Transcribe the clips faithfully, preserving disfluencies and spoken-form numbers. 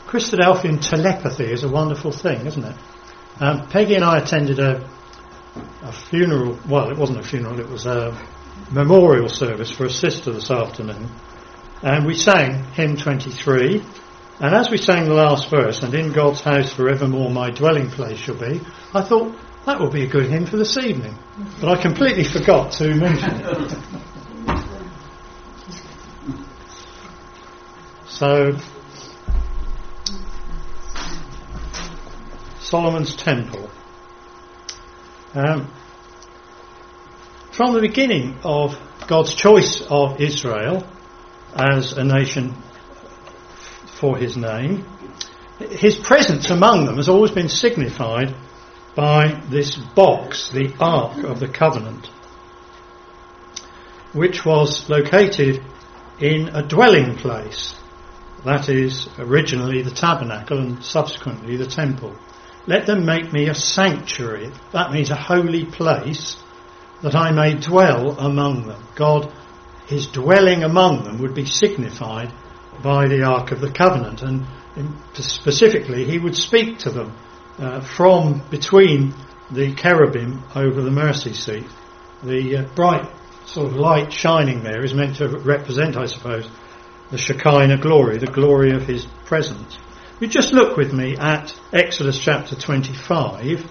Christadelphian telepathy is a wonderful thing, isn't it? Um, Peggy and I attended a, a funeral, well, it wasn't a funeral, it was a memorial service for a sister this afternoon, and we sang hymn twenty-three, and as we sang the last verse, and in God's house forevermore my dwelling place shall be, I thought that would be a good hymn for this evening, but I completely forgot to mention it. So, Solomon's Temple. Um, from the beginning of God's choice of Israel as a nation for his name, his presence among them has always been signified by this box, the Ark of the Covenant, which was located in a dwelling place, that is, originally the tabernacle and subsequently the temple. Let them make me a sanctuary, that means a holy place, that I may dwell among them. God, his dwelling among them would be signified by the Ark of the Covenant, and in, specifically he would speak to them uh, from between the cherubim over the mercy seat. The uh, bright sort of light shining there is meant to represent, I suppose, the Shekinah glory, the glory of his presence. You just look with me at Exodus chapter twenty-five.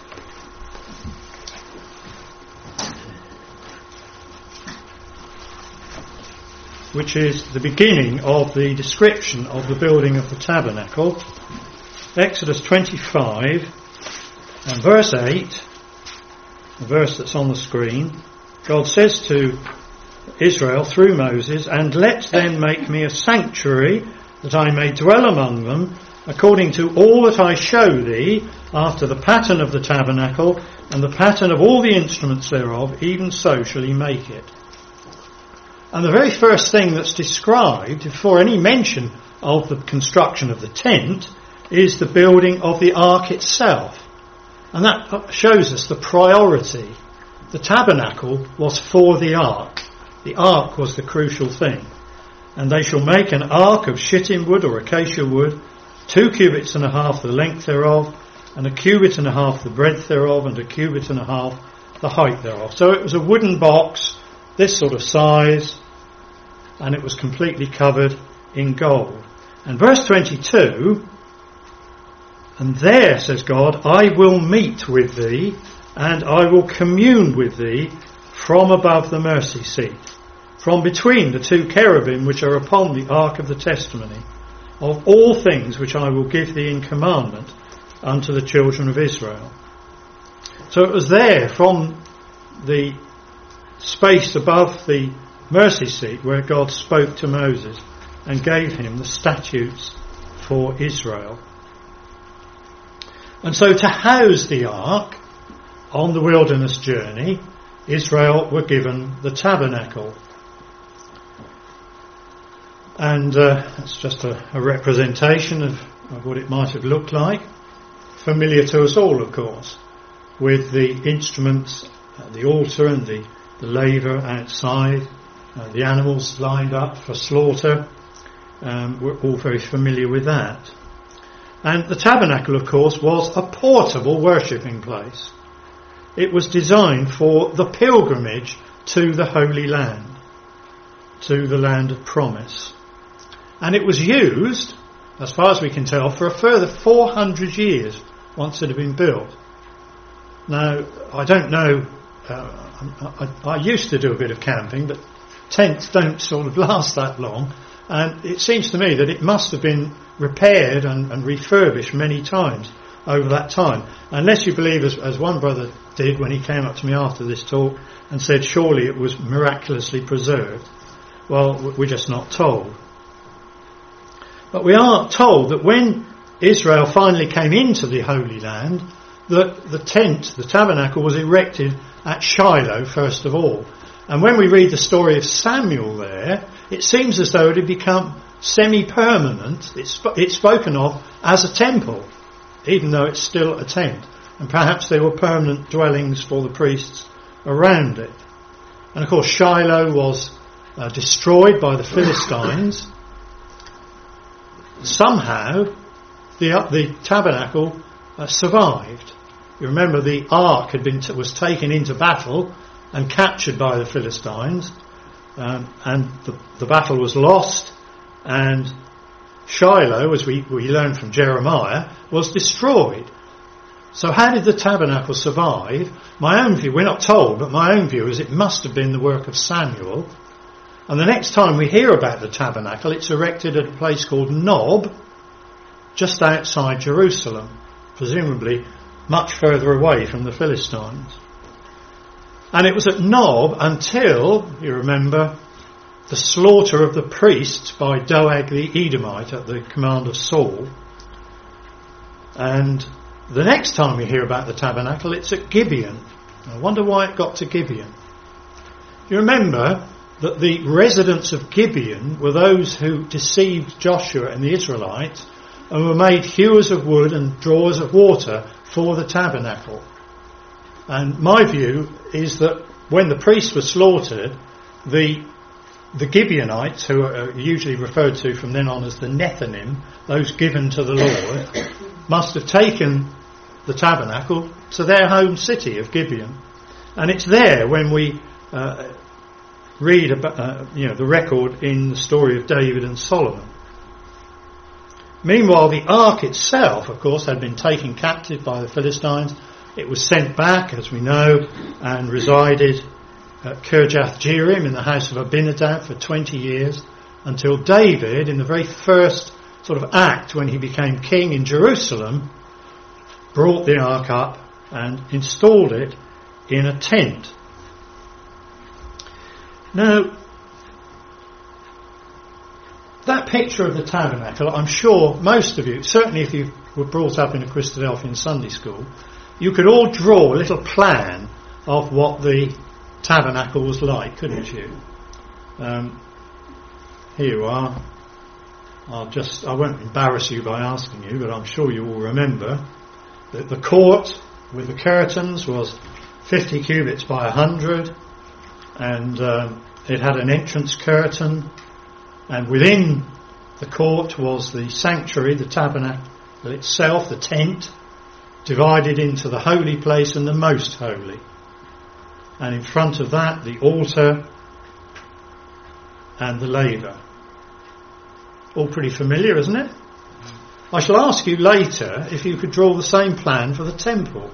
Which is the beginning of the description of the building of the tabernacle. Exodus twenty-five and verse eight, the verse that's on the screen. God says to Israel through Moses, and let them make me a sanctuary, that I may dwell among them, according to all that I show thee, after the pattern of the tabernacle, and the pattern of all the instruments thereof, even so shall he make it. And the very first thing that's described, before any mention of the construction of the tent, is the building of the ark itself. And that shows us the priority. The tabernacle was for the ark. The ark was the crucial thing. And they shall make an ark of shittim wood or acacia wood, two cubits and a half the length thereof, and a cubit and a half the breadth thereof, and a cubit and a half the height thereof. So it was a wooden box, this sort of size, and it was completely covered in gold. And verse twenty-two, and there, says God, I will meet with thee, and I will commune with thee from above the mercy seat, from between the two cherubim which are upon the ark of the testimony, of all things which I will give thee in commandment unto the children of Israel. So it was there, from the space above the mercy seat, where God spoke to Moses and gave him the statutes for Israel. And so to house the ark on the wilderness journey, Israel were given the tabernacle. And uh, it's just a, a representation of, of what it might have looked like. Familiar to us all, of course, with the instruments, uh, the altar and the, the laver outside, uh, the animals lined up for slaughter. Um, we're all very familiar with that. And the tabernacle, of course, was a portable worshipping place. It was designed for the pilgrimage to the Holy Land, to the land of promise. And it was used, as far as we can tell, for a further four hundred years once it had been built. Now, I don't know, uh, I, I used to do a bit of camping, but tents don't sort of last that long. And it seems to me that it must have been repaired and, and refurbished many times over that time. Unless you believe, as, as one brother did when he came up to me after this talk and said, surely it was miraculously preserved. Well, we're just not told. But we are told that when Israel finally came into the Holy Land, that the tent, the tabernacle, was erected at Shiloh first of all. And when we read the story of Samuel there, it seems as though it had become semi-permanent. It's, it's spoken of as a temple, even though it's still a tent. And perhaps there were permanent dwellings for the priests around it. And of course Shiloh was uh, destroyed by the Philistines. Somehow the, uh, the tabernacle uh, survived. You remember the ark had been t- was taken into battle and captured by the Philistines, um, and the, the battle was lost, and Shiloh, as we, we learned from Jeremiah, was destroyed. So how did the tabernacle survive? My own view, we're not told, but my own view is it must have been the work of Samuel. And the next time we hear about the tabernacle, it's erected at a place called Nob, just outside Jerusalem, presumably much further away from the Philistines. And it was at Nob until, you remember, the slaughter of the priests by Doeg the Edomite at the command of Saul. And the next time we hear about the tabernacle, it's at Gibeon. I wonder why it got to Gibeon. You remember that the residents of Gibeon were those who deceived Joshua and the Israelites and were made hewers of wood and drawers of water for the tabernacle. And my view is that when the priests were slaughtered, the the Gibeonites, who are usually referred to from then on as the Nethinim, those given to the Lord, must have taken the tabernacle to their home city of Gibeon. And it's there when we uh, read about uh, you know the record in the story of David and Solomon. Meanwhile, the ark itself, of course, had been taken captive by the Philistines. It was sent back, as we know, and resided at Kirjath Jearim in the house of Abinadab for twenty years, until David, in the very first sort of act when he became king in Jerusalem, brought the ark up and installed it in a tent. Now, that picture of the tabernacle, I'm sure most of you, certainly if you were brought up in a Christadelphian Sunday school, you could all draw a little plan of what the tabernacle was like, couldn't you? Um, here you are. I'll just, I won't embarrass you by asking you, but I'm sure you will remember that the court with the curtains was fifty cubits by one hundred, and um, it had an entrance curtain, and within the court was the sanctuary, the tabernacle itself, the tent, divided into the holy place and the most holy. And in front of that, the altar and the laver. All pretty familiar, isn't it? I shall ask you later if you could draw the same plan for the temple.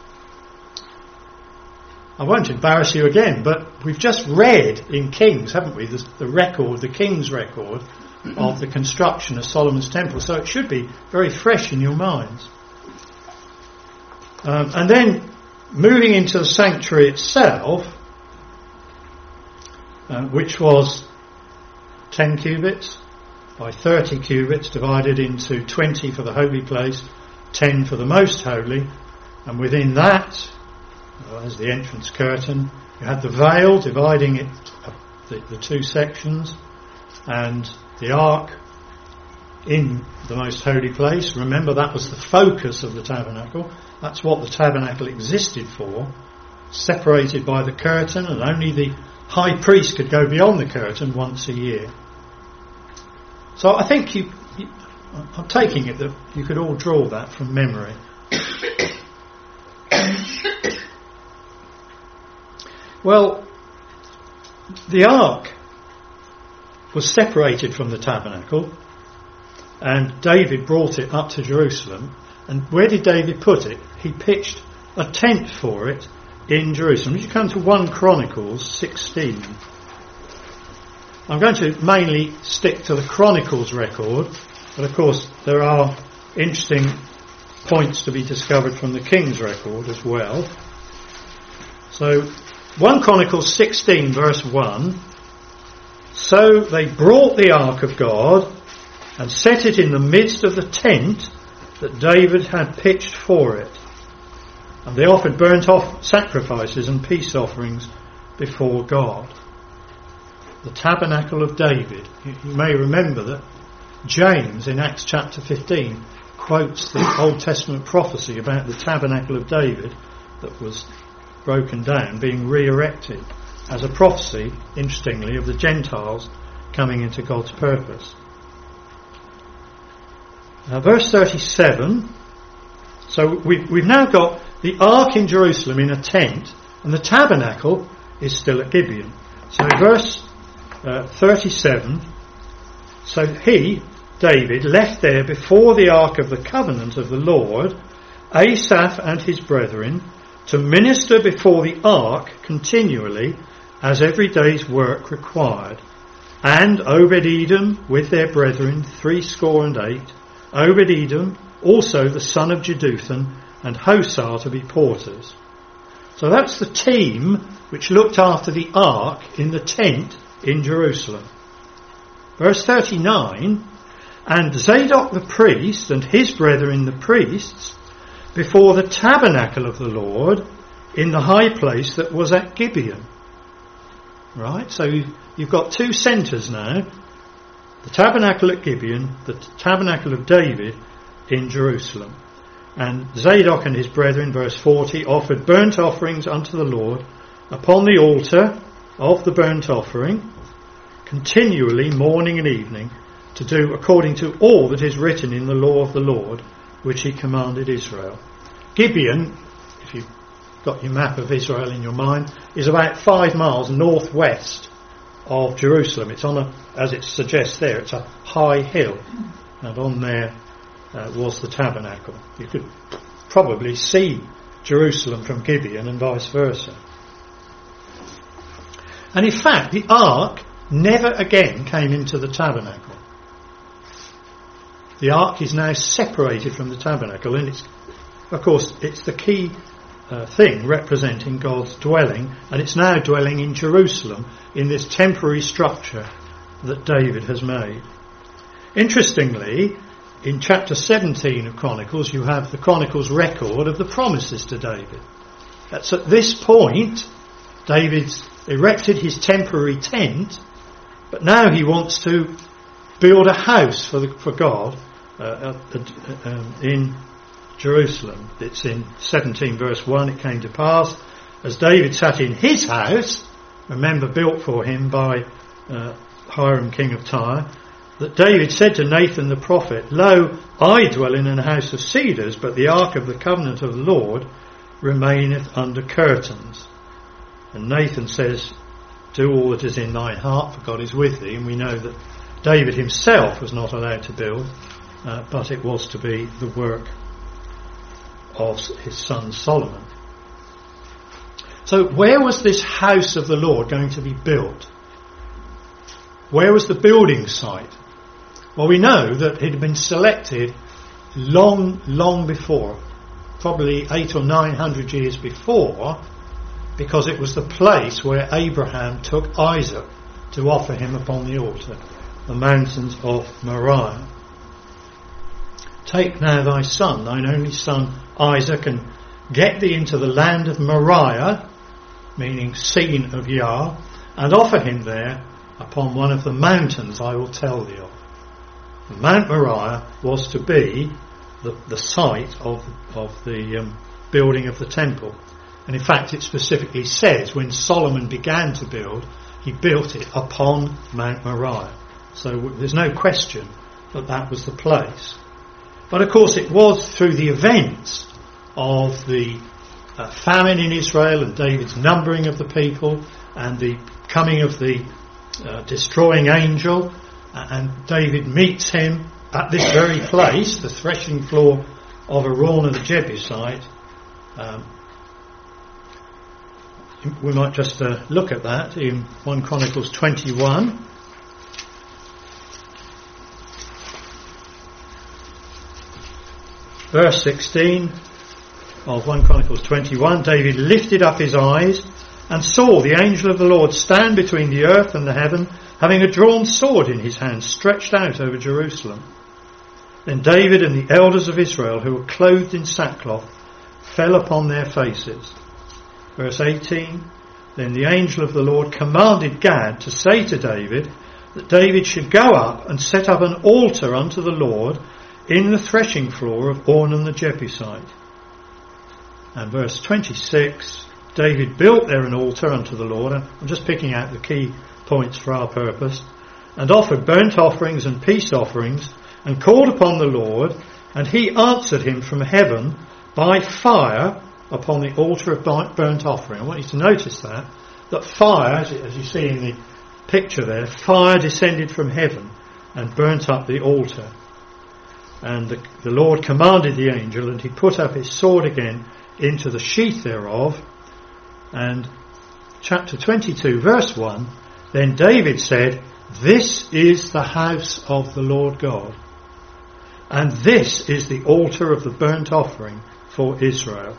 I won't embarrass you again, but we've just read in Kings, haven't we, the, the record, the King's record of the construction of Solomon's temple, so it should be very fresh in your minds. Um, and then moving into the sanctuary itself, uh, which was ten cubits by thirty cubits, divided into twenty for the holy place, ten for the most holy, and within that, well, as the entrance curtain, you had the veil dividing it, uh, the, the two sections, and the ark in the most holy place. Remember, that was the focus of the tabernacle. That's what the tabernacle existed for, separated by the curtain, and only the high priest could go beyond the curtain once a year. So I think you, you I'm taking it that you could all draw that from memory. Well, the ark was separated from the tabernacle, and David brought it up to Jerusalem. And where did David put it? He pitched a tent for it in Jerusalem. If you come to First Chronicles sixteen, I'm going to mainly stick to the Chronicles record, but of course there are interesting points to be discovered from the King's record as well. So First Chronicles sixteen verse one, so they brought the ark of God and set it in the midst of the tent that David had pitched for it. And they offered burnt off sacrifices and peace offerings before God. The tabernacle of David. You, you may remember that James in Acts chapter fifteen quotes the Old Testament prophecy about the tabernacle of David that was broken down being re-erected as a prophecy, interestingly, of the Gentiles coming into God's purpose. Uh, verse thirty-seven. So we've, we've now got the ark in Jerusalem in a tent, and the tabernacle is still at Gibeon. So verse uh, thirty-seven. So he, David, left there before the ark of the covenant of the Lord, Asaph and his brethren, to minister before the ark continually, as every day's work required. And Obed-Edom with their brethren, threescore and eight, Obed-Edom also the son of Jeduthun, and Hosah to be porters. So that's the team which looked after the ark in the tent in Jerusalem. Verse thirty-nine, and Zadok the priest and his brethren the priests before the tabernacle of the Lord in the high place that was at Gibeon. Right, so you've, you've got two centres now. The tabernacle at Gibeon, the tabernacle of David in Jerusalem. And Zadok and his brethren, verse forty, offered burnt offerings unto the Lord upon the altar of the burnt offering, continually morning and evening, to do according to all that is written in the law of the Lord, which he commanded Israel. Gibeon, if you've got your map of Israel in your mind, is about five miles northwest of Jerusalem. It's on a, as it suggests there, it's a high hill, and on there uh, was the tabernacle. You could probably see Jerusalem from Gibeon and vice versa. And in fact, the ark never again came into the tabernacle. The ark is now separated from the tabernacle, and it's, of course, it's the key uh, thing representing God's dwelling, and it's now dwelling in Jerusalem in this temporary structure that David has made. Interestingly, in chapter seventeen of Chronicles, you have the Chronicles record of the promises to David. That's at this point, David's erected his temporary tent, but now he wants to build a house for the, for God uh, uh, um, in Jerusalem. It's in seventeen verse one. It came to pass, as David sat in his house, remember built for him by uh, Hiram king of Tyre, that David said to Nathan the prophet, Lo, I dwell in an house of cedars, but the ark of the covenant of the Lord remaineth under curtains. And Nathan says, do all that is in thine heart, for God is with thee. And we know that David himself was not allowed to build, uh, but it was to be the work of his son Solomon. So where was this house of the Lord going to be built? Where was the building site? Well, we know that it had been selected long, long before, probably eight or nine hundred years before, because it was the place where Abraham took Isaac to offer him upon the altar, the mountains of Moriah. Take now thy son, thine only son Isaac, and get thee into the land of Moriah, meaning scene of Yah, and offer him there upon one of the mountains I will tell thee of. Mount Moriah was to be the, the site of, of the um, building of the temple. And in fact, it specifically says when Solomon began to build, he built it upon Mount Moriah. So there's no question that that was the place. But of course, it was through the events of the uh, famine in Israel and David's numbering of the people and the coming of the uh, destroying angel, uh, and David meets him at this very place, the threshing floor of Araunah the Jebusite. Um, We might just uh, look at that in First Chronicles twenty-one. Verse sixteen of First Chronicles twenty-one, David lifted up his eyes and saw the angel of the Lord stand between the earth and the heaven, having a drawn sword in his hand, stretched out over Jerusalem. Then David and the elders of Israel, who were clothed in sackcloth, fell upon their faces. Verse eighteen, then the angel of the Lord commanded Gad to say to David that David should go up and set up an altar unto the Lord in the threshing floor of Ornan the Jebusite. And verse twenty-six, David built there an altar unto the Lord, and I'm just picking out the key points for our purpose, and offered burnt offerings and peace offerings, and called upon the Lord, and he answered him from heaven by fire upon the altar of burnt offering. I want you to notice that, that fire, as you, as you see in the picture there, fire descended from heaven and burnt up the altar. And the, the Lord commanded the angel, and he put up his sword again into the sheath thereof. And chapter twenty-two, verse one, then David said, this is the house of the Lord God, and this is the altar of the burnt offering for Israel.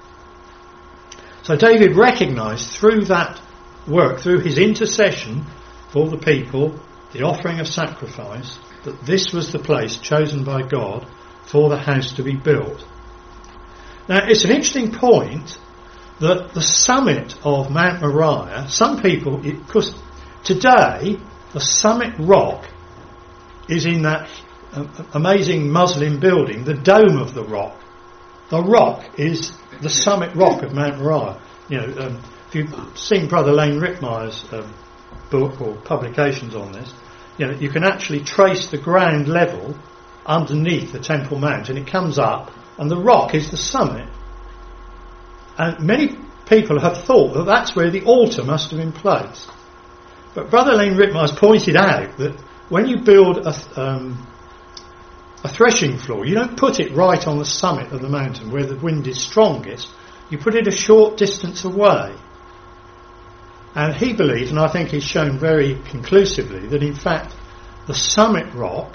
So David recognised through that work, through his intercession for the people, the offering of sacrifice, that this was the place chosen by God for the house to be built. Now, it's an interesting point that the summit of Mount Moriah, some people, because today the summit rock is in that amazing Muslim building, the Dome of the Rock. The rock is the summit rock of Mount Moriah. You know, um, if you've seen Brother Lane Rittmeyer's um, book or publications on this, you know, you can actually trace the ground level underneath the Temple Mount, and it comes up, and the rock is the summit. And many people have thought that that's where the altar must have been placed. But Brother Lane Rittmeyer has pointed out that when you build a, um, a threshing floor, you don't put it right on the summit of the mountain where the wind is strongest. You put it a short distance away. And he believes, and I think he's shown very conclusively, that in fact the summit rock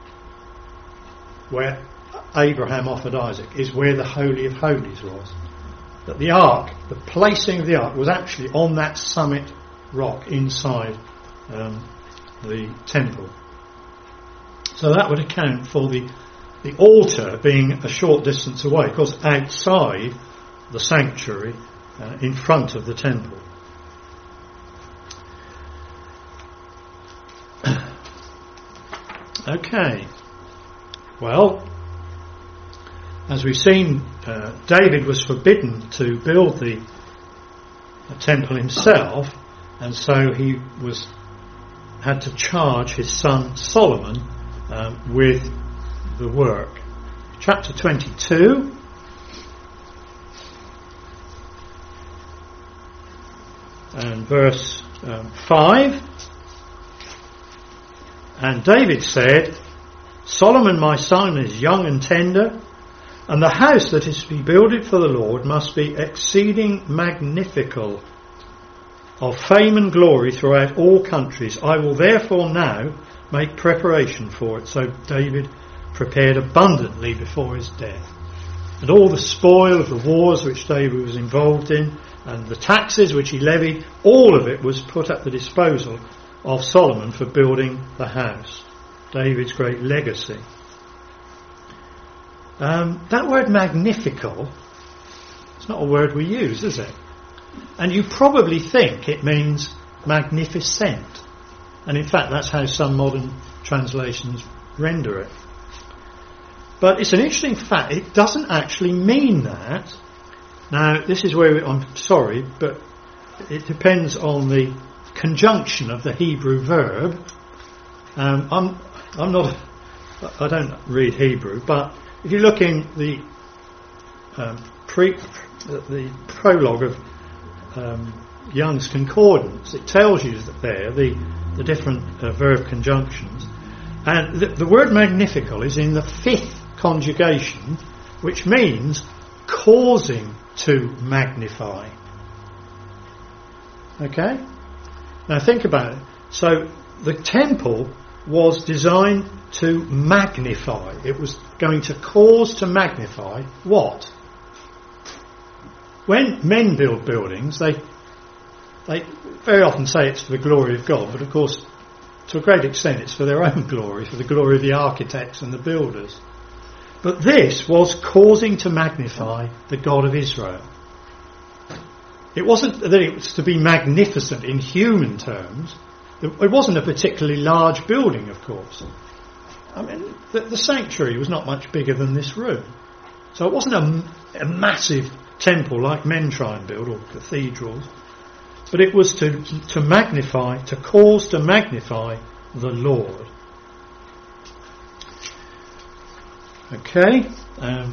where Abraham offered Isaac is where the Holy of Holies was. That the ark, the placing of the ark, was actually on that summit rock inside um, the temple. So that would account for the, the altar being a short distance away, of course outside the sanctuary, uh, in front of the temple. Okay, well, as we've seen, uh, David was forbidden to build the, the temple himself, and so he was had to charge his son Solomon um, with the work. Chapter twenty-two. And verse um, five. And David said, Solomon my son is young and tender, and the house that is to be builded for the Lord must be exceeding magnifical, of fame and glory throughout all countries. I will therefore now make preparation for it. So David prepared abundantly before his death. And all the spoil of the wars which David was involved in, and the taxes which he levied, all of it was put at the disposal of Solomon for building the house. David's great legacy. Um, that word magnifical, it's not a word we use, is it? And you probably think it means magnificent. And in fact, that's how some modern translations render it. But it's an interesting fact, it doesn't actually mean that. Now, this is where, we, I'm sorry, but it depends on the conjunction of the Hebrew verb. Um, I'm, I'm not, I don't read Hebrew, but if you look in the um, pre, the prologue of um, Young's Concordance, it tells you that there the the different uh, verb conjunctions, and the, the word magnifical is in the fifth conjugation, which means causing to magnify. Okay? Now think about it. So the temple was designed to magnify. It was going to cause to magnify what? When men build buildings, they they very often say it's for the glory of God, but of course, to a great extent, it's for their own glory, for the glory of the architects and the builders. But this was causing to magnify the God of Israel. It wasn't that it was to be magnificent in human terms. It wasn't a particularly large building, of course. I mean, the, the sanctuary was not much bigger than this room. So it wasn't a, a massive temple like men try and build, or cathedrals. But it was to, to magnify, to cause to magnify the Lord. Okay. Um,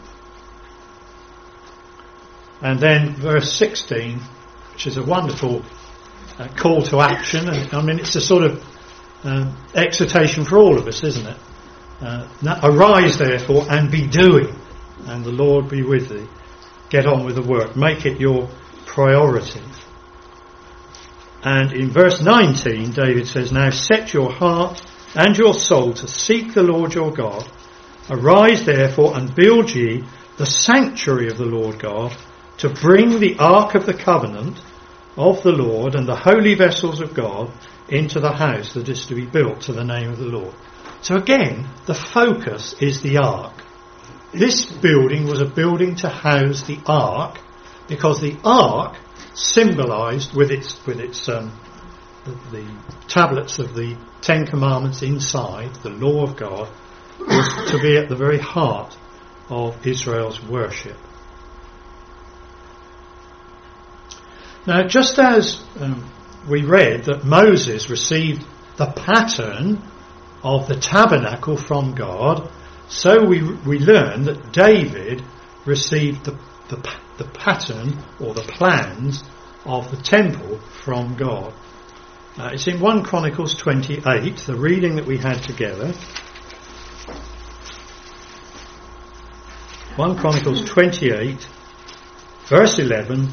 and then verse sixteen, which is a wonderful uh, call to action. And I mean, it's a sort of uh, exhortation for all of us, isn't it? Uh, now, arise therefore and be doing, and the Lord be with thee. Get on with the work. Make it your priority. And in verse nineteen, David says, now set your heart and your soul to seek the Lord your God. Arise therefore and build ye the sanctuary of the Lord God, to bring the ark of the covenant of the Lord and the holy vessels of God into the house that is to be built to the name of the Lord. So again, the focus is the ark. This building was a building to house the ark, because the ark symbolised with its with its um, the, the tablets of the Ten Commandments inside, the law of God, was to be at the very heart of Israel's worship. Now, just as um, we read that Moses received the pattern of the tabernacle from God, so we we learn that David received the, the the pattern or the plans of the temple from God. Uh, it's in First Chronicles twenty-eight, the reading that we had together. First Chronicles twenty-eight, verse eleven.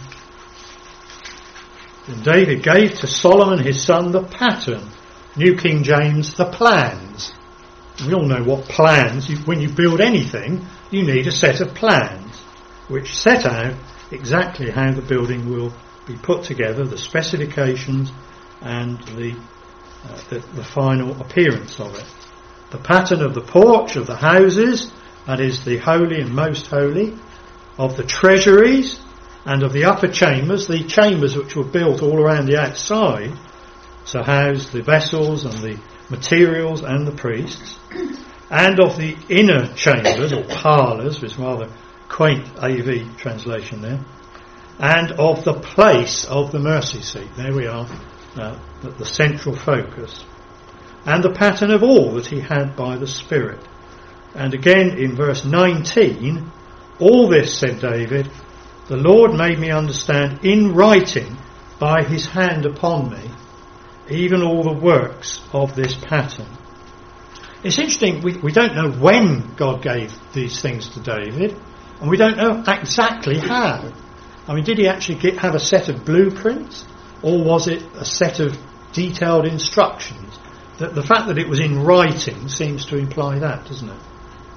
And David gave to Solomon his son the pattern, New King James, the plans. We all know what plans, you, when you build anything, you need a set of plans, which set out exactly how the building will be put together, the specifications and the, uh, the, the final appearance of it. The pattern of the porch, of the houses, that is the holy and most holy, of the treasuries, and of the upper chambers, the chambers which were built all around the outside to house the vessels and the materials and the priests, and of the inner chambers or parlours, which is rather quaint A V translation there, and of the place of the mercy seat. There we are, uh, the central focus, and the pattern of all that he had by the Spirit. And again in verse nineteen, all this, said David, the Lord made me understand in writing by his hand upon me, even all the works of this pattern. It's interesting, we, we don't know when God gave these things to David, and we don't know exactly how. I mean, did he actually get, have a set of blueprints, or was it a set of detailed instructions? The, the fact that it was in writing seems to imply that, doesn't it?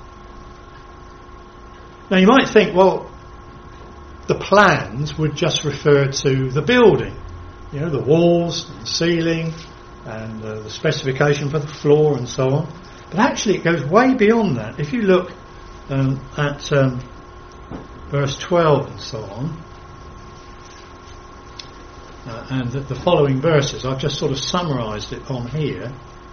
Now you might think, well, the plans would just refer to the building, you know, the walls, and the ceiling, and uh, the specification for the floor and so on. But actually it goes way beyond that. If you look um, at um, verse twelve and so on, uh, and the, the following verses, I've just sort of summarised it on here.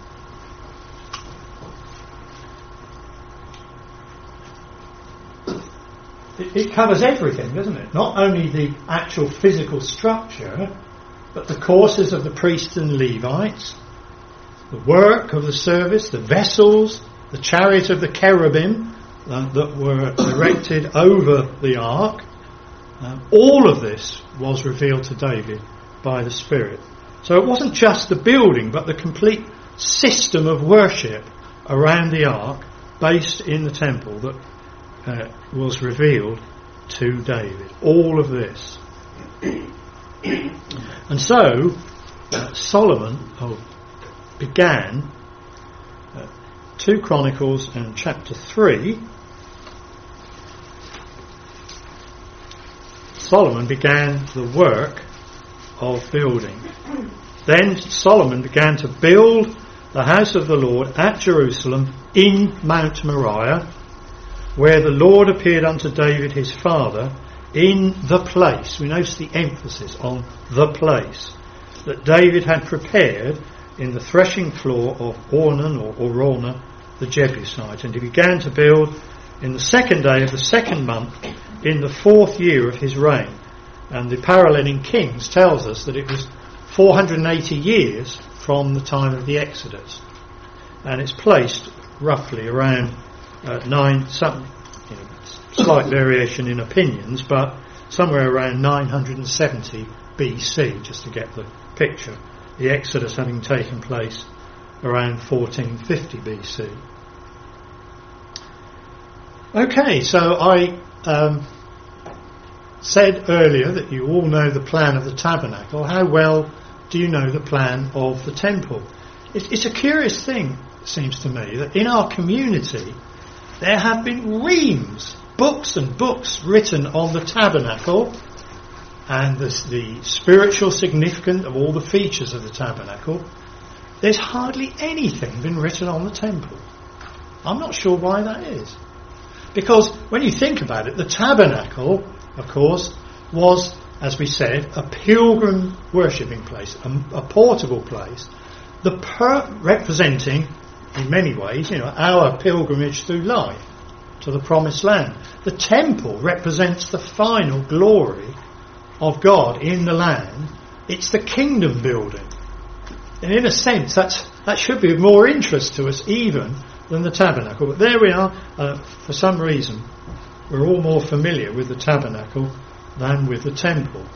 It, it covers everything, doesn't it? Not only the actual physical structure, but the courses of the priests and Levites, the work of the service, the vessels, the chariot of the cherubim uh, that were erected over the ark. Uh, all of this was revealed to David by the Spirit. So it wasn't just the building, but the complete system of worship around the ark based in the temple that uh, was revealed to David. All of this. And so uh, Solomon oh, began uh, two Chronicles and chapter three. Solomon began the work of building. Then Solomon began to build the house of the Lord at Jerusalem in Mount Moriah, where the Lord appeared unto David his father in the place. We notice the emphasis on the place that David had prepared in the threshing floor of Ornan or Orona the Jebusite. And he began to build in the second day of the second month in the fourth year of his reign. And the parallel in Kings tells us that it was four hundred eighty years from the time of the Exodus. And it's placed roughly around uh, nine, some you know, slight variation in opinions, but somewhere around nine hundred seventy B C, just to get the picture. The Exodus having taken place around fourteen fifty B C. Okay, so I um, said earlier that you all know the plan of the tabernacle. How well do you know the plan of the temple? It's, it's a curious thing, it seems to me, that in our community there have been reams, books and books written on the tabernacle and the, the spiritual significance of all the features of the tabernacle. There's hardly anything been written on the temple. I'm not sure why that is. Because when you think about it, the tabernacle, of course, was, as we said, a pilgrim worshipping place, a, a portable place, the per- representing, in many ways, you know, our pilgrimage through life to the promised land. The temple represents the final glory of God in the land. It's the kingdom building. And in a sense, that's, that should be of more interest to us even than the tabernacle. But there we are. Uh, for some reason, we're all more familiar with the tabernacle than with the temple.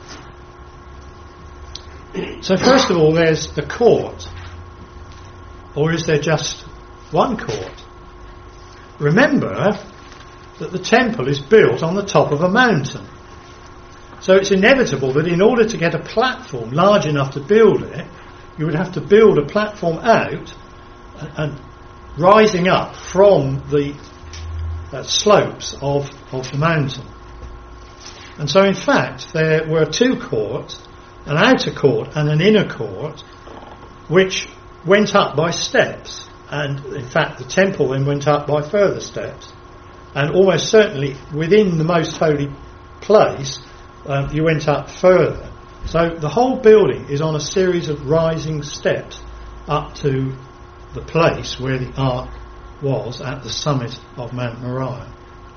So first of all, there's the court. Or is there just one court? Remember that the temple is built on the top of a mountain. So it's inevitable that in order to get a platform large enough to build it, you would have to build a platform out and rising up from the uh, slopes of, of the mountain. And so in fact there were two courts, an outer court and an inner court, which went up by steps. And in fact the temple then went up by further steps. And almost certainly within the most holy place um, you went up further. So the whole building is on a series of rising steps up to the place where the ark was at the summit of Mount Moriah.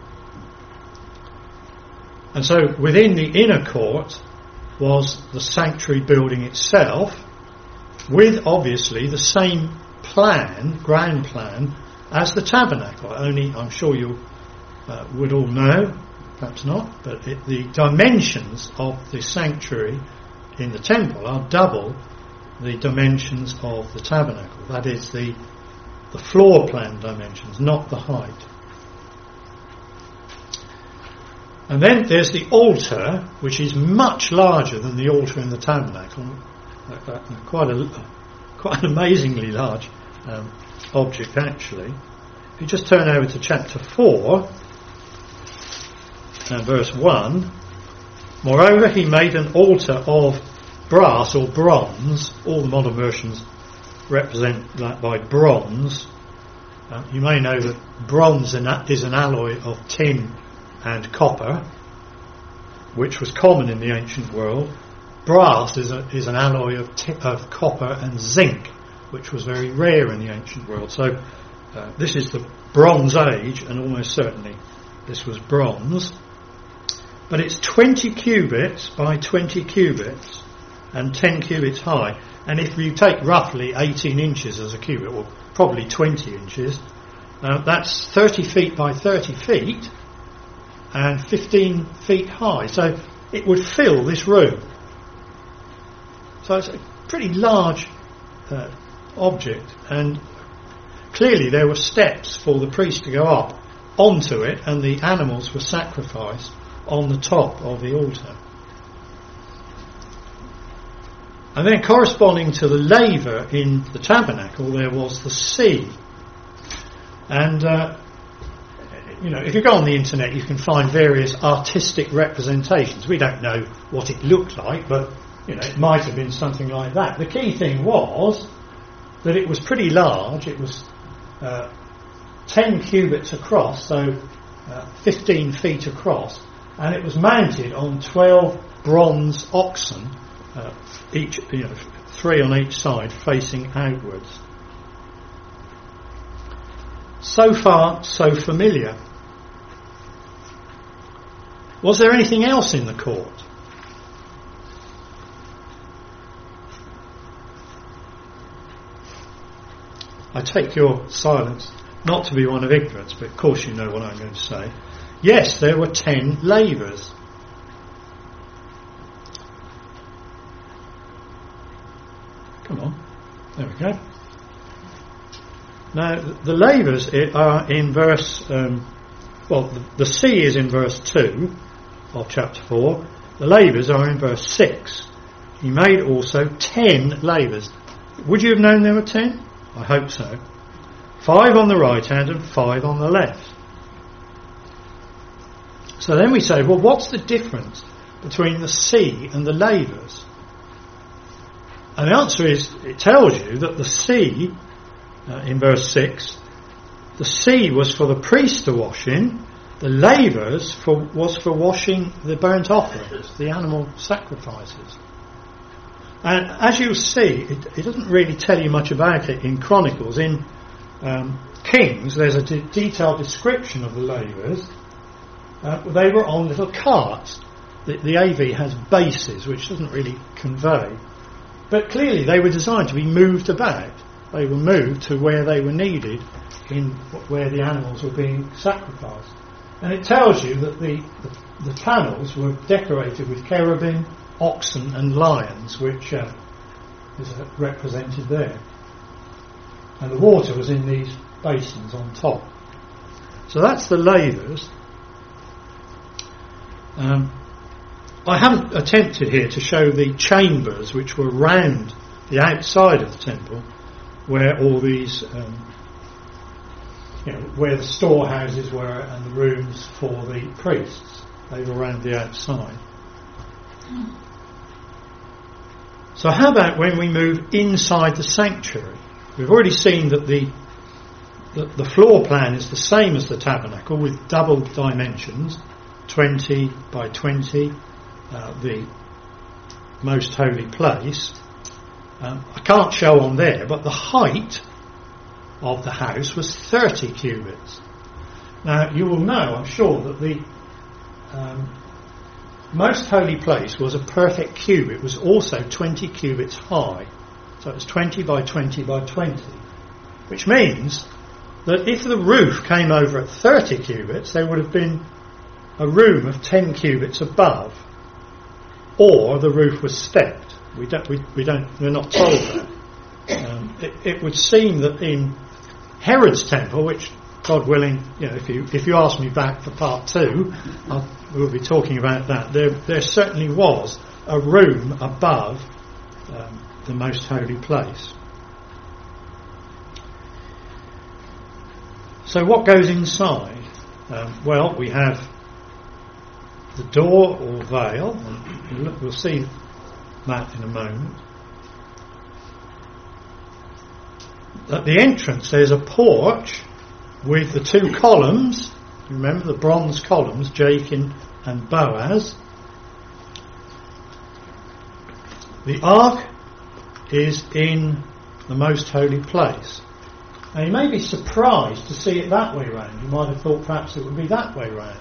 And so within the inner court was the sanctuary building itself, with obviously the same plan, ground plan, as the tabernacle. Only I'm sure you uh, would all know, perhaps not, but it, the dimensions of the sanctuary in the temple are double the dimensions of the tabernacle. That is the the floor plan dimensions, not the height. And then there's the altar, which is much larger than the altar in the tabernacle. Uh, uh, quite a quite an amazingly large um, object, actually. If you just turn over to chapter four and verse one. Moreover, he made an altar of brass or bronze. All the modern versions represent that by bronze. Uh, you may know that bronze is an alloy of tin and copper, which was common in the ancient world. Brass is, a, is an alloy of, t- of copper and zinc, which was very rare in the ancient world. So uh, this is the Bronze Age, and almost certainly this was bronze. But it's twenty cubits by twenty cubits and ten cubits high. And if you take roughly eighteen inches as a cubit, or probably twenty inches, uh, that's thirty feet by thirty feet and fifteen feet high. So it would fill this room. So it's a pretty large uh, object, and clearly there were steps for the priest to go up onto it, and the animals were sacrificed on the top of the altar. And then corresponding to the laver in the tabernacle there was the sea. And uh, you know, if you go on the internet you can find various artistic representations. We don't know what it looked like, but you know, it might have been something like that. The key thing was that it was pretty large. It was uh, ten cubits across, so uh, fifteen feet across, and it was mounted on twelve bronze oxen, uh, each, you know, three on each side, facing outwards. So far, so familiar. Was there anything else in the court? I take your silence not to be one of ignorance, but of course you know what I'm going to say. Yes, there were ten lavers. Come on, there we go. Now, the lavers are in verse, um, well, the, the sea is in verse two of chapter four. The lavers are in verse six. He made also ten lavers. Would you have known there were ten? I hope so. Five on the right hand and five on the left. So then we say, well, what's the difference between the sea and the lavers? And the answer is, it tells you that the sea, uh, in verse six, the sea was for the priest to wash in, the lavers for, was for washing the burnt offerings, the animal sacrifices. And as you'll see, it, it doesn't really tell you much about it in Chronicles. In um, Kings, there's a de- detailed description of the lavers. Uh, they were on little carts. The, the A V has bases, which doesn't really convey. But clearly they were designed to be moved about. They were moved to where they were needed, in where the animals were being sacrificed. And it tells you that the, the, the panels were decorated with cherubim, oxen and lions, which uh, is uh, represented there. And the water was in these basins on top. So that's the lavers. Um, I haven't attempted here to show the chambers which were round the outside of the temple, where all these, um, you know, where the storehouses were and the rooms for the priests. They were around the outside. So how about when we move inside the sanctuary? We've already seen that the, the the floor plan is the same as the tabernacle with double dimensions, twenty by twenty, uh, the most holy place. Um, I can't show on there, but the height of the house was thirty cubits. Now you will know, I'm sure, that the um, most holy place was a perfect cube. It was also twenty cubits high. So it's twenty by twenty by twenty. Which means that if the roof came over at thirty cubits, there would have been a room of ten cubits above. Or the roof was stepped. We don't, we, we don't, we're not told that. Um, it, it would seem that in Herod's temple, which, God willing, you know, if you if you ask me back for part two, I'll, we'll be talking about that. There, there certainly was a room above um, the most holy place. So what goes inside? Um, well, we have the door or veil, and we'll, we'll see that in a moment. At the entrance, there's a porch with the two columns. You remember the bronze columns, Jachin and Boaz. The ark is in the most holy place. Now you may be surprised to see it that way round. You might have thought perhaps it would be that way round,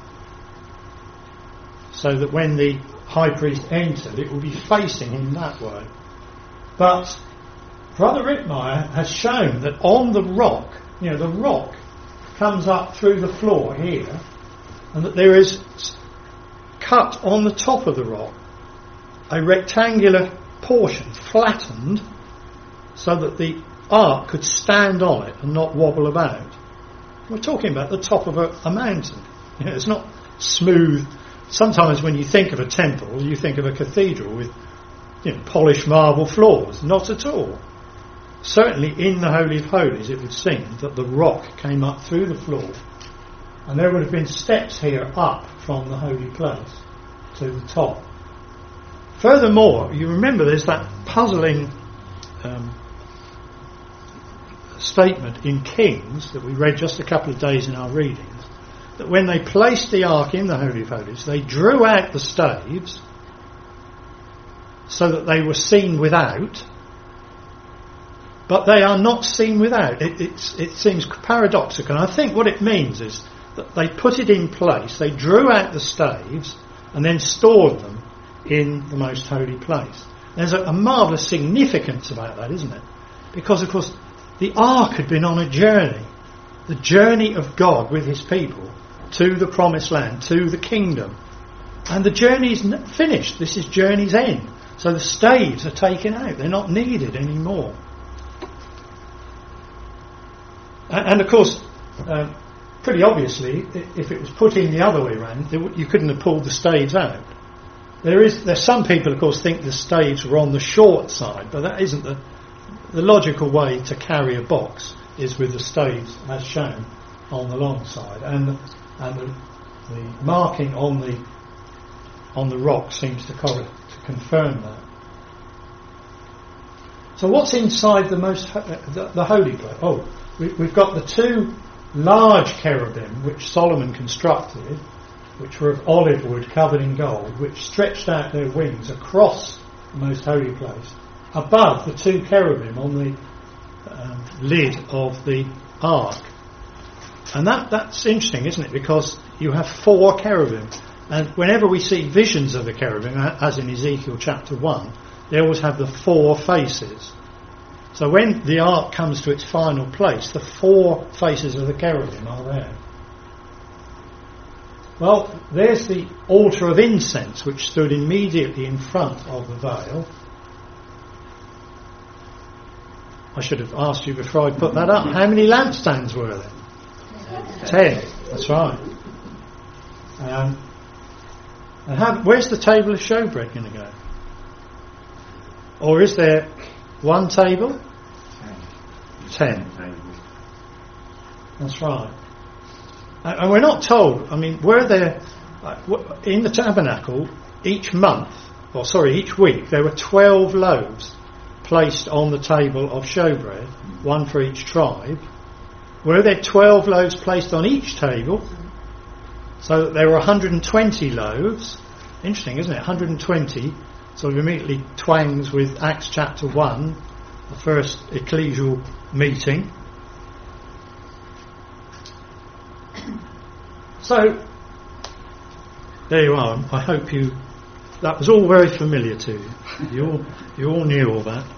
so that when the high priest entered, it would be facing him that way. But Brother Rittmeyer has shown that on the rock, you know, the rock comes up through the floor here, and that there is cut on the top of the rock a rectangular portion, flattened, so that the ark could stand on it and not wobble about. We're talking about the top of a, a mountain. You know, it's not smooth. Sometimes when you think of a temple, you think of a cathedral with, you know, polished marble floors. Not at all. Certainly in the Holy of Holies it would seem that the rock came up through the floor, and there would have been steps here up from the holy place to the top. Furthermore, you remember there's that puzzling um, statement in Kings that we read just a couple of days in our readings, that when they placed the ark in the Holy of Holies, they drew out the staves so that they were seen without, but they are not seen without. It, it's, it seems paradoxical. And I think what it means is that they put it in place, they drew out the staves, and then stored them in the most holy place. There's a, a marvellous significance about that, isn't it? Because, of course, the ark had been on a journey. the journey of God with his people to the promised land, to the kingdom. And the journey's n- finished. This is journey's end. So the staves are taken out. They're not needed anymore. And, and of course, uh, pretty obviously, if it was put in the other way around, you couldn't have pulled the staves out. There is, there's some people, of course, think the staves were on the short side, but that isn't the the logical way to carry a box. Is with the staves as shown on the long side, and the, and the, the marking on the on the rock seems to, co- to confirm that. So what's inside the most ho- the, the holy place? Oh, we, we've got the two large cherubim which Solomon constructed, which were of olive wood covered in gold, which stretched out their wings across the most holy place, above the two cherubim on the um, lid of the ark. And that that's interesting, isn't it? Because you have four cherubim, and whenever we see visions of the cherubim, as in Ezekiel chapter one, they always have the four faces. So when the ark comes to its final place, the four faces of the cherubim are there. Well, there's the altar of incense, which stood immediately in front of the veil. I should have asked you before I put that up. How many lampstands were there? Ten. That's right. Um, and how, where's the table of showbread going to go? Or is there one table? Ten. Ten. That's right. And, and we're not told. I mean, were there uh, in the tabernacle each month, or sorry, each week there were twelve loaves placed on the table of showbread, one for each tribe. Were there twelve loaves placed on each table? So that there were one hundred twenty loaves. Interesting, isn't it? one hundred twenty sort of immediately twangs with Acts chapter one, the first ecclesial meeting. So, there you are. I hope you, that was all very familiar to you. You all, you all knew all that.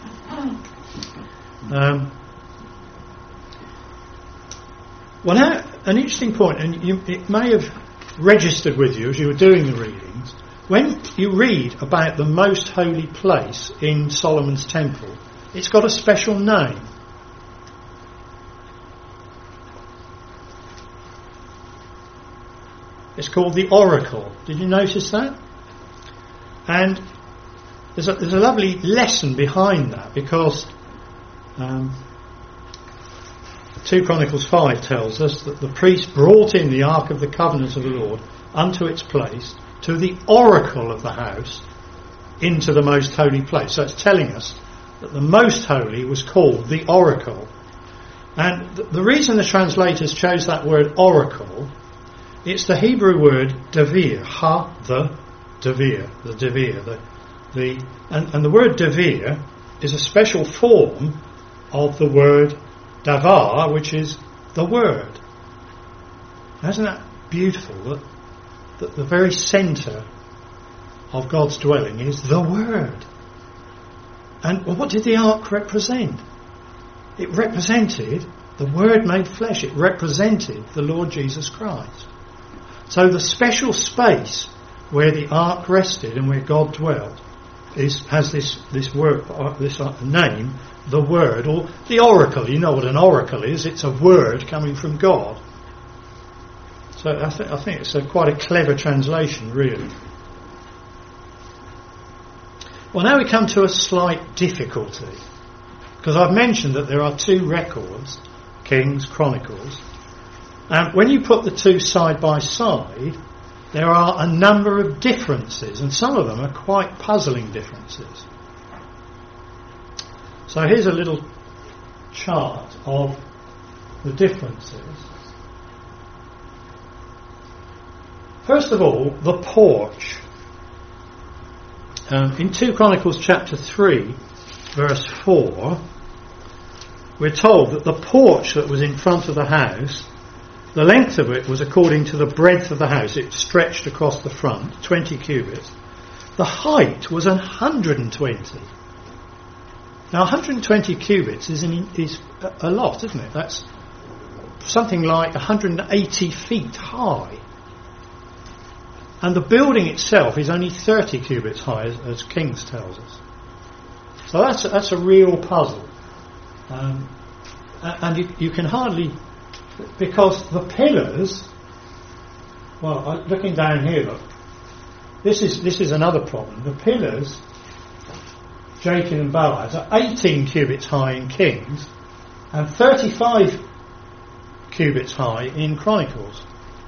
Um, well, now, an interesting point, and you, it may have registered with you as you were doing the readings. When you read about the most holy place in Solomon's temple, it's got a special name. It's called the Oracle. Did you notice that? And there's a, there's a lovely lesson behind that, because um, two Chronicles five tells us that the priest brought in the Ark of the Covenant of the Lord unto its place, to the oracle of the house, into the most holy place. So it's telling us that the most holy was called the oracle. And th- the reason the translators chose that word oracle, it's the Hebrew word davir, ha, the, davir, the davir, the, the, and, and the word davir is a special form of the word davar, which is the word. Isn't that beautiful that, that the very centre of God's dwelling is the word? And well, what did the ark represent? It represented the Word made flesh. It represented the Lord Jesus Christ. So the special space where the ark rested and where God dwelt is has this this word, this name, the Word, or the oracle. You know what an oracle is? It's a word coming from God. So I, th- I think it's a, quite a clever translation, really. Well, now we come to a slight difficulty, because I've mentioned that there are two records, Kings, Chronicles, and when you put the two side by side, there are a number of differences, and some of them are quite puzzling differences. So here's a little chart of the differences. First of all, the porch. Um, in two Chronicles chapter three, verse four, we're told that the porch that was in front of the house, the length of it was according to the breadth of the house. It stretched across the front, twenty cubits. The height was one hundred twenty. Now, one hundred twenty cubits is, an, is a lot, isn't it? That's something like one hundred eighty feet high. And the building itself is only thirty cubits high, as, as Kings tells us. So that's a, that's a real puzzle. Um, and you, you can hardly, because the pillars, well, looking down here, look, this is this is another problem. The pillars, Jachin and Boaz, are eighteen cubits high in Kings and thirty-five cubits high in Chronicles.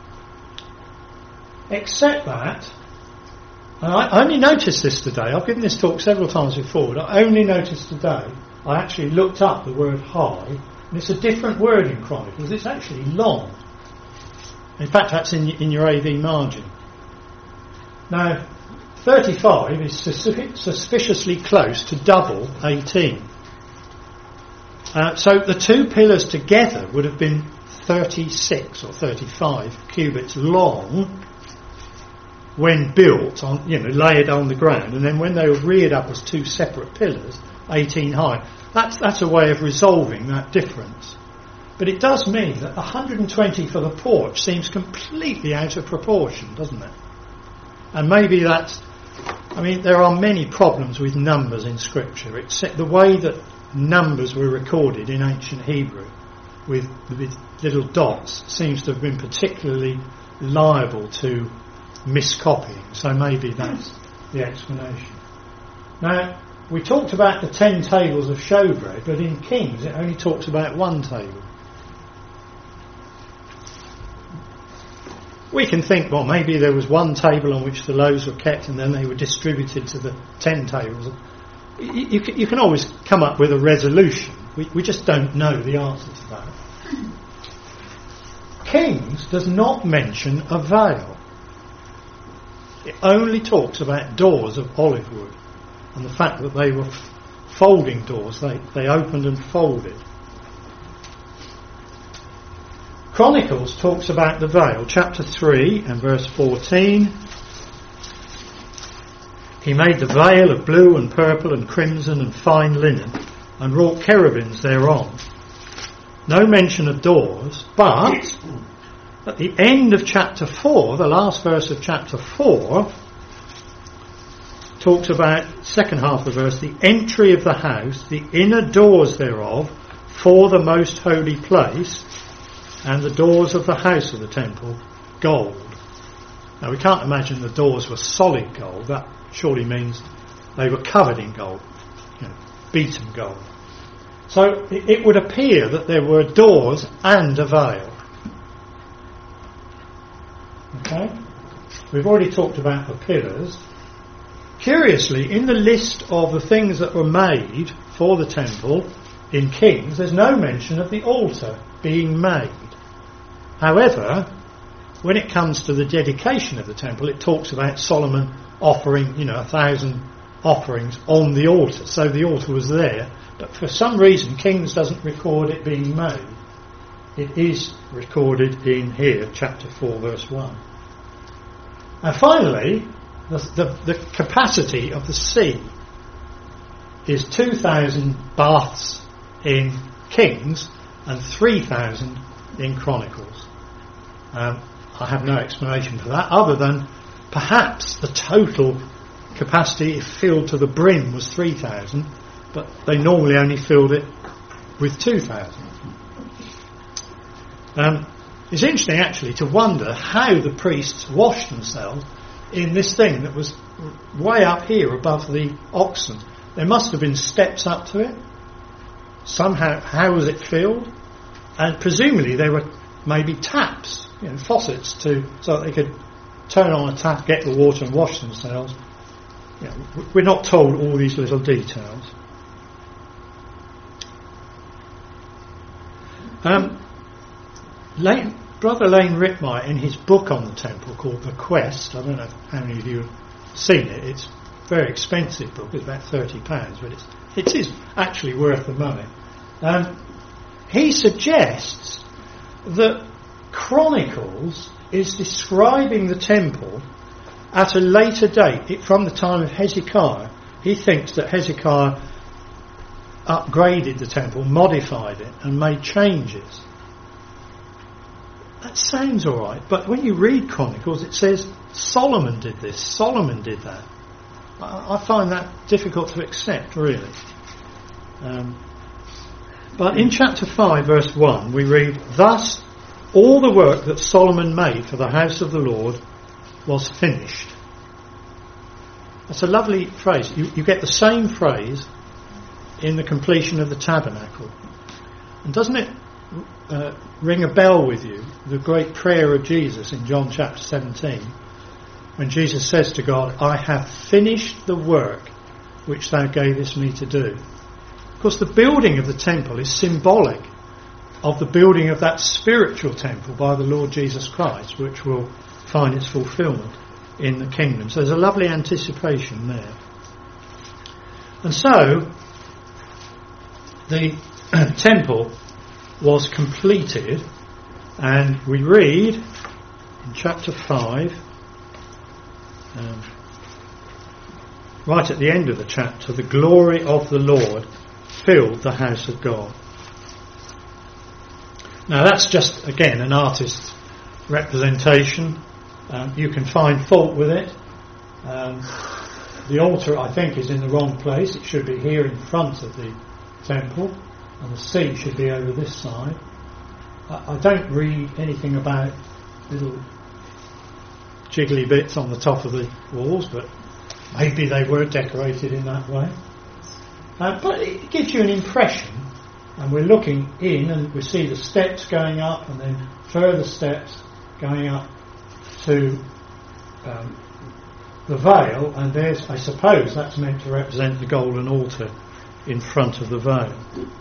Except that, and I only noticed this today, I've given this talk several times before, but I only noticed today, I actually looked up the word high, and it's a different word in Chronicles, it's actually long. In fact, that's in, in your A V margin. Now, thirty-five is suspiciously close to double eighteen. Uh, so the two pillars together would have been thirty-six or thirty-five cubits long when built on, you know, laid on the ground, and then when they were reared up as two separate pillars, eighteen high. That's that's a way of resolving that difference. But it does mean that one hundred twenty for the porch seems completely out of proportion, doesn't it? And maybe that's, I mean, there are many problems with numbers in Scripture. It's the way that numbers were recorded in ancient Hebrew with, with little dots seems to have been particularly liable to miscopying. So maybe that's the explanation. Now, we talked about the ten tables of showbread, but in Kings it only talks about one table. We can think, well, maybe there was one table on which the loaves were kept and then they were distributed to the ten tables. You, you, can, you can always come up with a resolution. We, we just don't know the answer to that. Kings does not mention a veil. It only talks about doors of olive wood and the fact that they were f- folding doors. They, they opened and folded. Chronicles talks about the veil, chapter three and verse fourteen. He made the veil of blue and purple and crimson and fine linen and wrought cherubims thereon. No mention of doors, but at the end of chapter four, the last verse of chapter four, talks about, second half of the verse, the entry of the house, the inner doors thereof, for the most holy place, and the doors of the house of the temple, gold. Now we can't imagine the doors were solid gold. That surely means they were covered in gold, you know, beaten gold. So it, it would appear that there were doors and a veil. Okay? We've already talked about the pillars. Curiously, in the list of the things that were made for the temple in Kings, there's no mention of the altar being made. However, when it comes to the dedication of the temple, it talks about Solomon offering, you know, a thousand offerings on the altar. So the altar was there, but for some reason Kings doesn't record it being made. It is recorded in here, chapter four, verse one. And finally, the, the, the capacity of the sea is two thousand baths in Kings and three thousand in Chronicles. Um, I have no explanation for that other than perhaps the total capacity, if filled to the brim, was three thousand, but they normally only filled it with two thousand. Um, it's interesting actually to wonder how the priests washed themselves in this thing that was way up here above the oxen. There must have been steps up to it. Somehow, how was it filled? And presumably there were maybe taps, you know, faucets, to so that they could turn on a tap, get the water and wash themselves. You know, we're not told all these little details. Um, Lane, Brother Lane Rittmeyer, in his book on the temple called The Quest, I don't know how many of you have seen it, it's a very expensive book, it's about thirty pounds, but it's, it is actually worth the money. Um, he suggests that Chronicles is describing the temple at a later date, it, from the time of Hezekiah. He thinks that Hezekiah upgraded the temple, modified it and made changes. that sounds all right, but when you read Chronicles, it says Solomon did this, Solomon did that. I, I find that difficult to accept, really. Um, but in chapter five, verse one, we read, "Thus all the work that Solomon made for the house of the Lord was finished." That's a lovely phrase. You, you get the same phrase in the completion of the tabernacle. And doesn't it uh, ring a bell with you, the great prayer of Jesus in John chapter seventeen, when Jesus says to God, "I have finished the work which thou gavest me to do." Of course, the building of the temple is symbolic of the building of that spiritual temple by the Lord Jesus Christ, which will find its fulfilment in the kingdom. So there's a lovely anticipation there. And so the temple was completed, and we read in chapter five, um, right at the end of the chapter, "The glory of the Lord filled the house of God." Now that's just, again, an artist's representation. Um, you can find fault with it. Um, the altar, I think, is in the wrong place. It should be here in front of the temple, and the seat should be over this side. I, I don't read anything about little jiggly bits on the top of the walls, but maybe they were decorated in that way. Uh, but it gives you an impression, and we're looking in and we see the steps going up and then further steps going up to um, the veil, and there's, I suppose that's meant to represent the golden altar in front of the veil.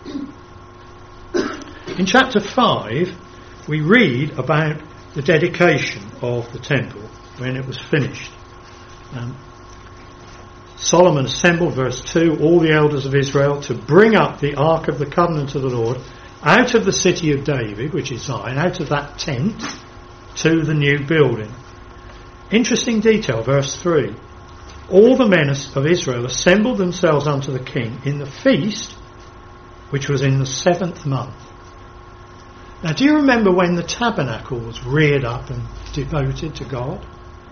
In chapter five we read about the dedication of the temple when it was finished. Um, Solomon assembled, verse two, all the elders of Israel to bring up the ark of the covenant of the Lord out of the city of David, which is Zion, out of that tent to the new building. Interesting detail, verse three. All the men of Israel assembled themselves unto the king in the feast, which was in the seventh month. Now, do you remember when the tabernacle was reared up and devoted to God?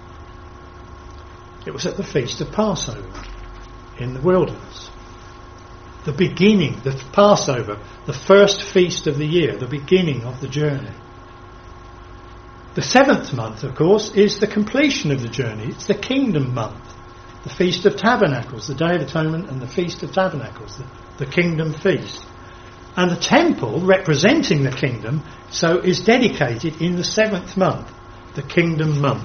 It was at the feast of Passover in the wilderness. The beginning, the Passover, the first feast of the year, the beginning of the journey. The seventh month, of course, is the completion of the journey. It's the kingdom month. The Feast of Tabernacles, the Day of Atonement, and the Feast of Tabernacles, the, the kingdom feast. And the temple, representing the kingdom, so is dedicated in the seventh month, the kingdom month.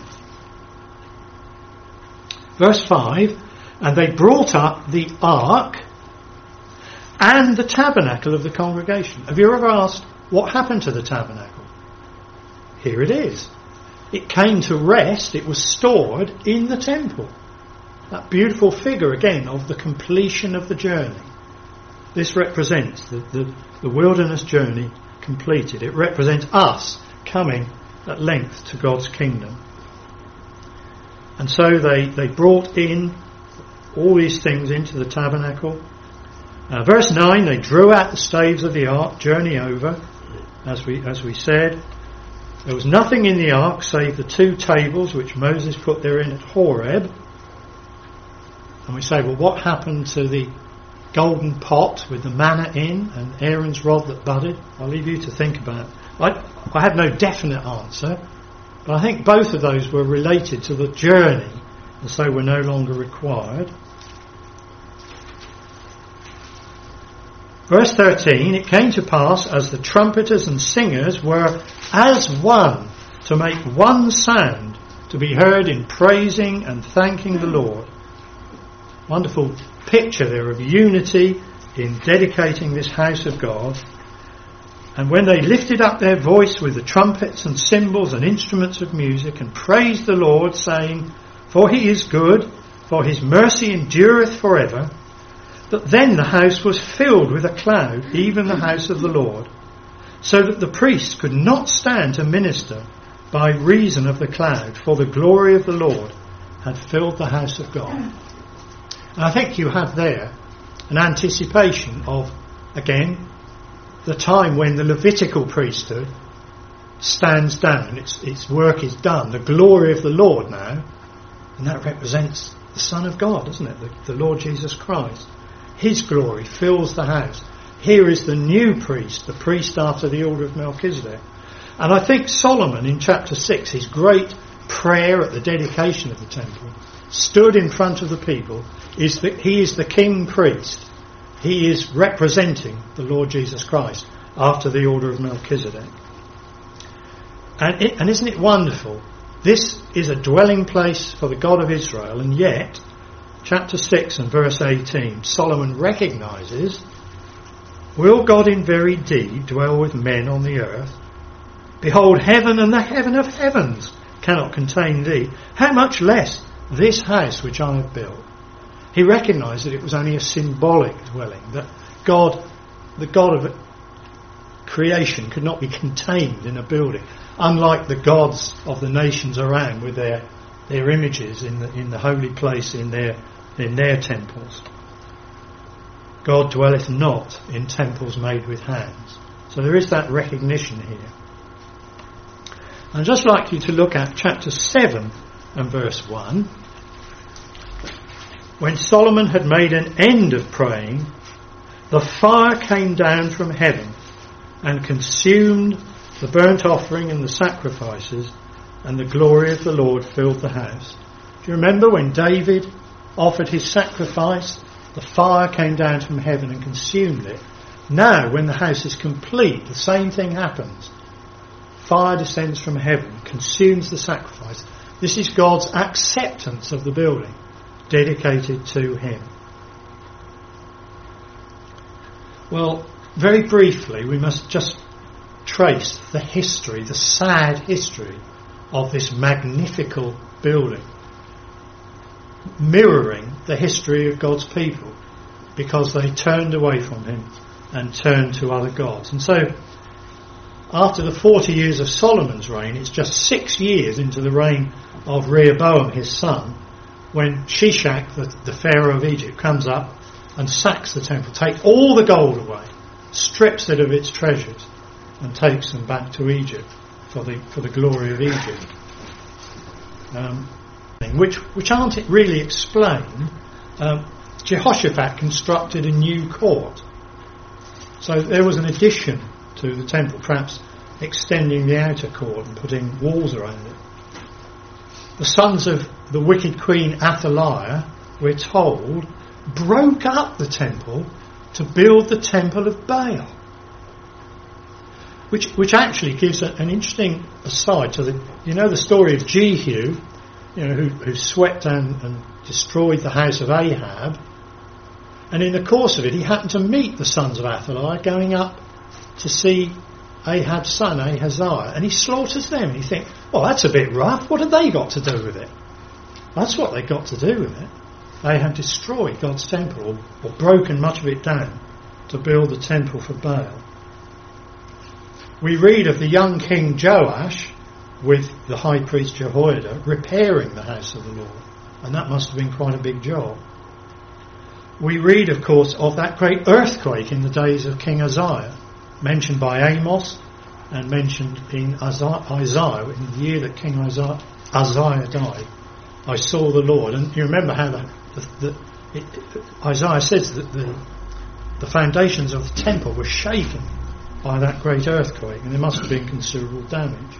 Verse five, "And they brought up the ark and the tabernacle of the congregation." Have you ever asked, what happened to the tabernacle? Here it is. It came to rest, it was stored in the temple. That beautiful figure, again, of the completion of the journey. This represents the, the, the wilderness journey completed. It represents us coming at length to God's kingdom. And so they, they brought in all these things into the tabernacle. Uh, verse nine, they drew out the staves of the ark, journey over, as we as we said. There was nothing in the ark save the two tables which Moses put therein at Horeb. And we say, well, what happened to the golden pot with the manna in and Aaron's rod that budded? I'll leave you to think about it. I, I have no definite answer, but I think both of those were related to the journey, and so were no longer required. Verse thirteen, "It came to pass as the trumpeters and singers were as one to make one sound to be heard in praising and thanking the Lord." Wonderful picture there of unity in dedicating this house of God. "And when they lifted up their voice with the trumpets and cymbals and instruments of music and praised the Lord, saying, For he is good, for his mercy endureth forever, that then the house was filled with a cloud, even the house of the Lord, so that the priests could not stand to minister by reason of the cloud, for the glory of the Lord had filled the house of God." And I think you have there an anticipation of, again, the time when the Levitical priesthood stands down, its, its work is done, the glory of the Lord now, and that represents the Son of God, doesn't it? The, the Lord Jesus Christ. His glory fills the house. Here is the new priest, the priest after the order of Melchizedek. And I think Solomon in chapter six, his great prayer at the dedication of the temple, stood in front of the people, is that he is the king priest. He is representing the Lord Jesus Christ after the order of Melchizedek. And, it, and isn't it wonderful? This is a dwelling place for the God of Israel, and yet, chapter six and verse eighteen, Solomon recognises, will God in very deed dwell with men on the earth? Behold, heaven and the heaven of heavens cannot contain thee. How much less this house which I have built? He recognised that it was only a symbolic dwelling, that God, the God of creation, could not be contained in a building, unlike the gods of the nations around with their their images in the in the holy place in their in their temples. God dwelleth not in temples made with hands. So there is that recognition here. I'd just like you to look at chapter seven and verse one. When Solomon had made an end of praying, the fire came down from heaven and consumed the burnt offering and the sacrifices, and the glory of the Lord filled the house. Do you remember when David offered his sacrifice? The fire came down from heaven and consumed it. Now, when the house is complete, the same thing happens. Fire descends from heaven, consumes the sacrifice. This is God's acceptance of the building, dedicated to him. Well, very briefly, we must just trace the history, the sad history of this magnifical building, mirroring the history of God's people, because they turned away from him and turned to other gods. And so, after the forty years of Solomon's reign, it's just six years into the reign of Rehoboam, his son, when Shishak, the, the Pharaoh of Egypt, comes up and sacks the temple, takes all the gold away, strips it of its treasures, and takes them back to Egypt for the for the glory of Egypt. Um, which which aren't really explained. Um, Jehoshaphat constructed a new court, so there was an addition to the temple, perhaps extending the outer court and putting walls around it. The sons of the wicked queen Athaliah, we're told, broke up the temple to build the temple of Baal. Which which actually gives a, an interesting aside to the, you know, the story of Jehu, you know, who, who swept down and destroyed the house of Ahab. And in the course of it, he happened to meet the sons of Athaliah going up to see Ahab's son, Ahaziah, and he slaughters them. And you think, well, that's a bit rough. What have they got to do with it? That's what they got to do with it. They had destroyed God's temple, or, or broken much of it down to build the temple for Baal. We read of the young king Joash with the high priest Jehoiada repairing the house of the Lord, and that must have been quite a big job. We read, of course, of that great earthquake in the days of King Uzziah, mentioned by Amos and mentioned in Isaiah, in the year that King Uzziah, Uzziah died. I saw the Lord, and you remember how the, the, the, it, Isaiah says that the, the foundations of the temple were shaken by that great earthquake, and there must have been considerable damage.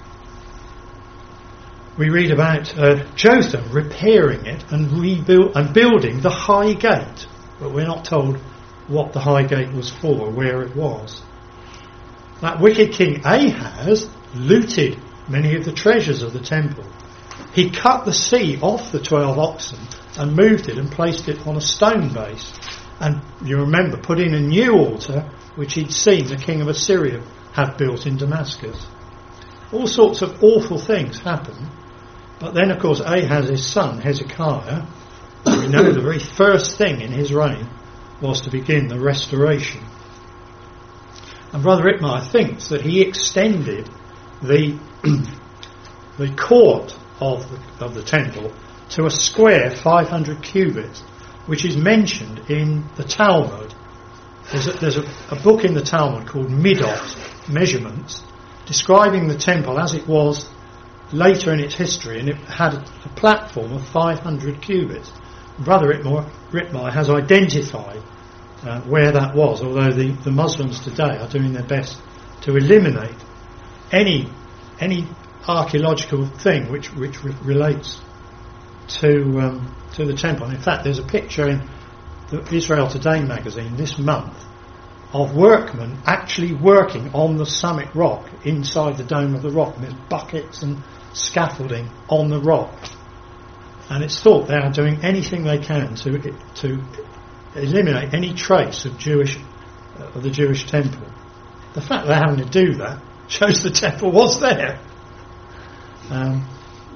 We read about uh, Jotham repairing it and rebuild and building the high gate, but we're not told what the high gate was for, or where it was. That wicked king Ahaz looted many of the treasures of the temple. He cut the sea off the twelve oxen and moved it and placed it on a stone base. And you remember, put in a new altar which he'd seen the king of Assyria have built in Damascus. All sorts of awful things happened. But then, of course, Ahaz's son, Hezekiah, we know the very first thing in his reign was to begin the restoration. And Brother Itmar thinks that he extended the the court of the, of the temple to a square five hundred cubits, which is mentioned in the Talmud. There's a, there's a, a book in the Talmud called Midot, Measurements, describing the temple as it was later in its history, and it had a, a platform of five hundred cubits. Brother Rittmeyer, Rittmeyer has identified uh, where that was, although the, the Muslims today are doing their best to eliminate any any archaeological thing which which re- relates to um, to the temple. And in fact, there's a picture in the Israel Today magazine this month of workmen actually working on the summit rock, inside the dome of the rock, and there's buckets and scaffolding on the rock. And it's thought they are doing anything they can to to eliminate any trace of Jewish uh, of the Jewish temple. The fact they're having to do that shows the temple was there. Um,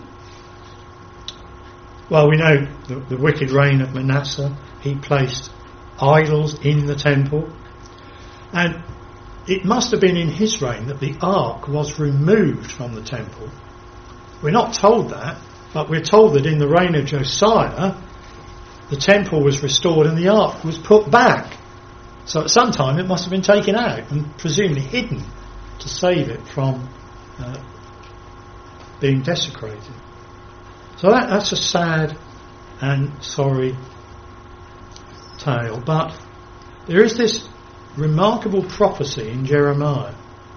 well, we know the, the wicked reign of Manasseh. He placed idols in the temple, and it must have been in his reign that the ark was removed from the temple. We're not told that, but we're told that in the reign of Josiah, the temple was restored and the ark was put back. So at some time it must have been taken out and presumably hidden to save it from uh, being desecrated. So that, that's a sad and sorry tale. But there is this remarkable prophecy in Jeremiah.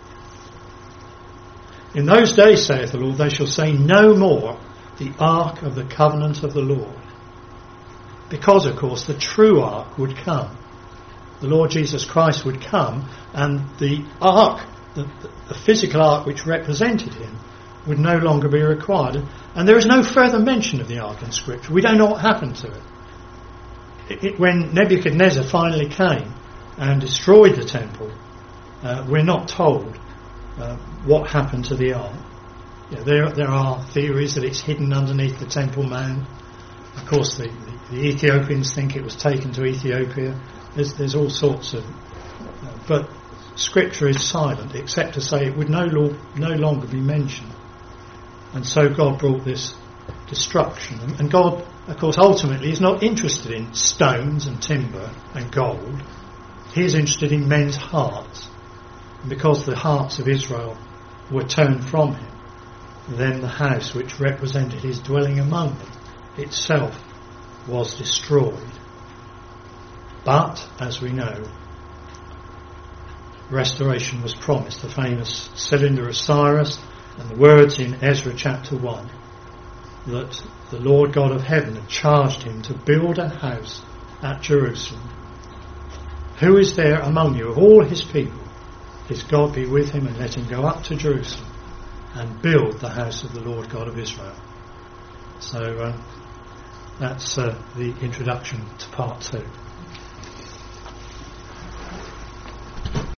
In those days, saith the Lord, they shall say no more, the ark of the covenant of the Lord. Because, of course, the true ark would come. The Lord Jesus Christ would come, and the ark, the, the physical ark which represented him, would no longer be required. And there is no further mention of the ark in Scripture. We don't know what happened to it. it, it when Nebuchadnezzar finally came and destroyed the temple, uh, we're not told uh, what happened to the ark. Yeah, there, there are theories that it's hidden underneath the Temple Mount. Of course, the, the, the Ethiopians think it was taken to Ethiopia. There's, there's all sorts of... Uh, but Scripture is silent, except to say it would no, lo- no longer be mentioned. And so God brought this destruction. And, and God, of course, ultimately is not interested in stones and timber and gold. He is interested in men's hearts. And because the hearts of Israel were turned from him, then the house which represented his dwelling among them itself was destroyed. But, as we know, restoration was promised. The famous cylinder of Cyrus and the words in Ezra chapter one that the Lord God of heaven had charged him to build a house at Jerusalem. Who is there among you of all his people? His God be with him, and let him go up to Jerusalem and build the house of the Lord God of Israel. So uh, that's uh, the introduction to part two.